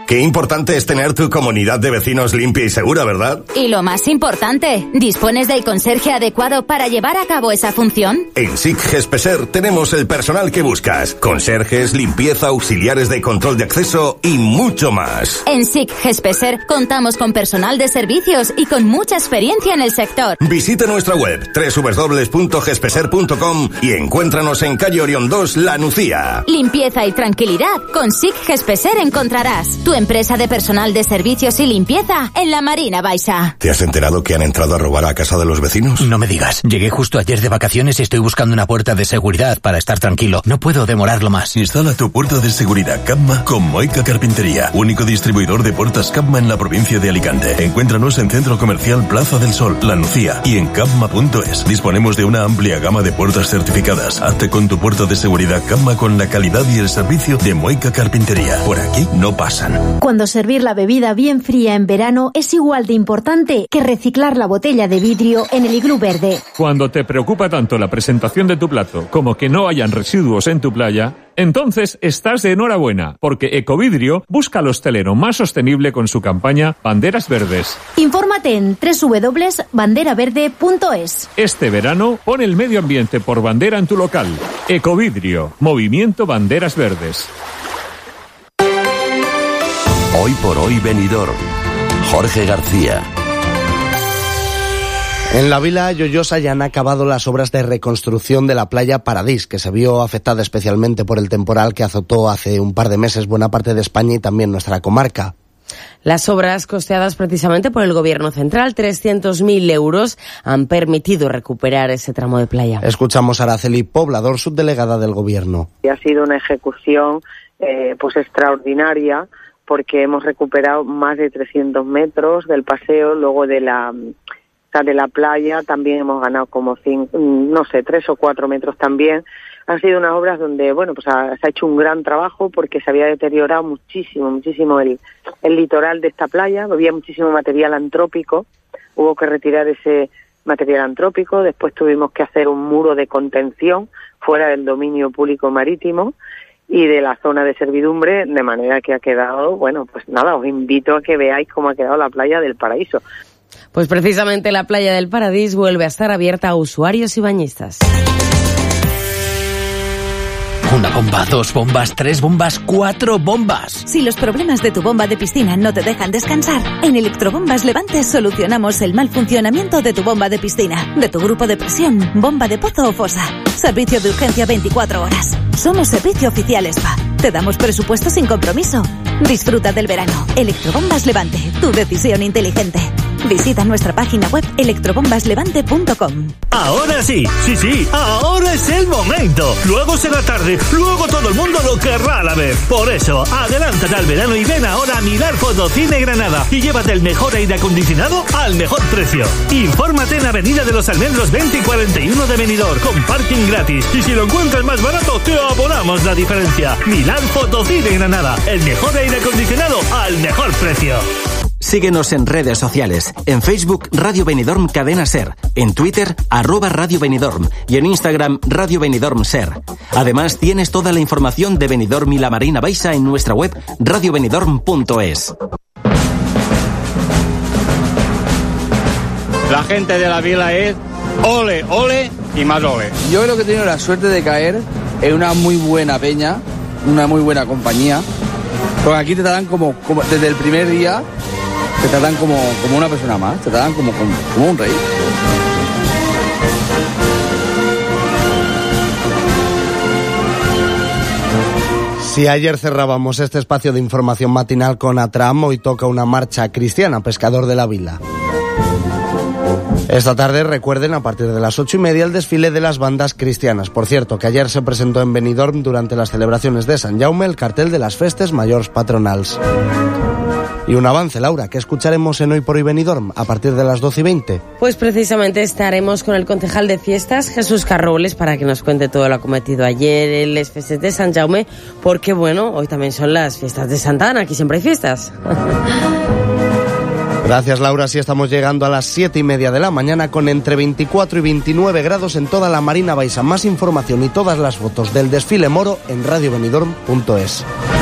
Qué importante es tener tu comunidad de vecinos limpia y segura, ¿verdad? Y lo más importante, ¿dispones del conserje adecuado para llevar a cabo esa función? En SIC Gespeser tenemos el personal que buscas. Conserjes, limpieza, auxiliares de control de acceso y mucho más. En SIC Gespeser contamos con personal de servicios y con mucha experiencia en el sector. Visita nuestra web www.gespeser.com y encuéntranos en calle Orión 2, La Nucía. Limpieza y tranquilidad con SIC Gespeser encontrarás. Tu empresa de personal de servicios y limpieza en la Marina Baixa. ¿Te has enterado que han entrado a robar a casa de los vecinos? No me digas. Llegué justo ayer de vacaciones y estoy buscando una puerta de seguridad para estar tranquilo. No puedo demorarlo más. Instala tu puerta de seguridad Capma con Moica Carpintería, único distribuidor de puertas Capma en la provincia de Alicante. Encuéntranos en Centro Comercial Plaza del Sol, La Nucía y en capma.es. Disponemos de una amplia gama de puertas certificadas. Hazte con tu puerta de seguridad Capma con la calidad y el servicio de Moica Carpintería. Por aquí no pasan. Cuando servir la bebida bien fría en verano es igual de importante que reciclar la botella de vidrio en el iglú verde. Cuando te preocupa tanto la presentación de tu plato como que no hayan residuos en tu playa, entonces estás de enhorabuena, porque Ecovidrio busca al hostelero más sostenible con su campaña Banderas Verdes. Infórmate en www.banderaverde.es. Este verano, pon el medio ambiente por bandera en tu local. Ecovidrio, Movimiento Banderas Verdes. Hoy por hoy Benidorm. Jorge García. En la Vila Lloyosa ya han acabado las obras de reconstrucción de la playa Paradís, que se vio afectada especialmente por el temporal que azotó hace un par de meses buena parte de España y también nuestra comarca. Las obras costeadas precisamente por el Gobierno central, 300.000 euros, han permitido recuperar ese tramo de playa. Escuchamos a Araceli Poblador, subdelegada del Gobierno. Ha sido una ejecución pues extraordinaria, porque hemos recuperado más de 300 metros del paseo, luego de la playa también hemos ganado como 3 o 4 metros también. Han sido unas obras donde, se ha hecho un gran trabajo porque se había deteriorado muchísimo el litoral de esta playa, había muchísimo material antrópico, hubo que retirar ese material antrópico, después tuvimos que hacer un muro de contención fuera del dominio público marítimo y de la zona de servidumbre, de manera que ha quedado, os invito a que veáis cómo ha quedado la playa del Paraíso. Pues precisamente la playa del Paradís vuelve a estar abierta a usuarios y bañistas. Una bomba, 2 bombas, 3 bombas, 4 bombas. Si los problemas de tu bomba de piscina no te dejan descansar, en Electrobombas Levante solucionamos el mal funcionamiento de tu bomba de piscina, de tu grupo de presión, bomba de pozo o fosa. Servicio de urgencia 24 horas. Somos servicio oficial SPA. Te damos presupuesto sin compromiso. Disfruta del verano. Electrobombas Levante, tu decisión inteligente. Visita nuestra página web electrobombaslevante.com. Ahora sí, ahora es el momento. Luego será tarde, luego todo el mundo lo querrá a la vez. Por eso, adelántate al verano y ven ahora a Milar Fotocine Granada y llévate el mejor aire acondicionado al mejor precio. Infórmate en Avenida de los Almendros 20 y 41 de Benidorm, con parking gratis. Y si lo encuentras más barato, te abonamos la diferencia. Milar Fotocine Granada, el mejor aire acondicionado al mejor precio. Síguenos en redes sociales. En Facebook, Radio Benidorm Cadena Ser. En Twitter, @Radio Benidorm. Y en Instagram, Radio Benidorm Ser. Además, tienes toda la información de Benidorm y la Marina Baixa en nuestra web radiobenidorm.es. La gente de la vila es ole, ole y más ole. Yo creo que he tenido la suerte de caer en una muy buena peña, una muy buena compañía. Porque aquí te tratan como desde el primer día, te tratan como una persona más, te tratan como un rey. Si ayer cerrábamos este espacio de información matinal con Atram, hoy toca una marcha cristiana, Pescador de la Vila. Esta tarde, recuerden, a partir de las 8:30 el desfile de las bandas cristianas. Por cierto, que ayer se presentó en Benidorm durante las celebraciones de Sant Jaume el cartel de las Festes Majors Patronals. Y un avance, Laura, que escucharemos en Hoy por Hoy Benidorm a partir de las 12:20. Pues precisamente estaremos con el concejal de fiestas, Jesús Carrobles, para que nos cuente todo lo acometido ayer en las Festes de Sant Jaume, porque hoy también son las fiestas de Santa Ana, aquí siempre hay fiestas. Gracias, Laura. Así estamos llegando a las 7:30 de la mañana con entre 24 y 29 grados en toda la Marina Baixa. Más información y todas las fotos del desfile moro en radiobenidorm.es.